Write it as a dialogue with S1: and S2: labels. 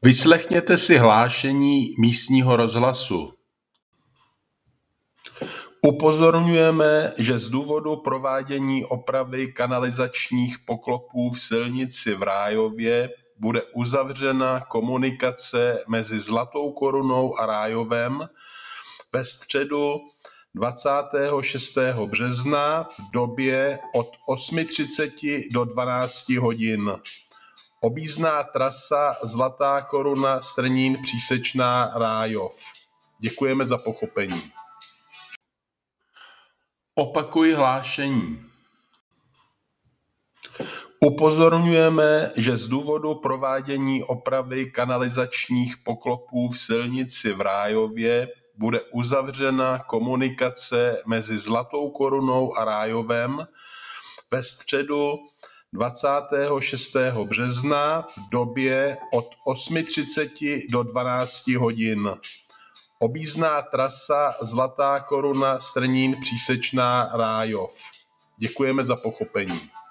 S1: Vyslechněte si hlášení místního rozhlasu. Upozorňujeme, že z důvodu provádění opravy kanalizačních poklopů v silnici v Rájově bude uzavřena komunikace mezi Zlatou Korunou a Rájovem ve středu 26. března v době od 8:30 do 12 hodin. Objízdná trasa Zlatá Koruna Strnín Přísečná Rájov. Děkujeme za pochopení. Opakuji hlášení. Upozorňujeme, že z důvodu provádění opravy kanalizačních poklopů v silnici v Rájově bude uzavřena komunikace mezi Zlatou Korunou a Rájovem ve středu 26. března v době od 8:30 do 12 hodin. Objízdná trasa Zlatá Koruna Strnín Přísečná Rájov. Děkujeme za pochopení.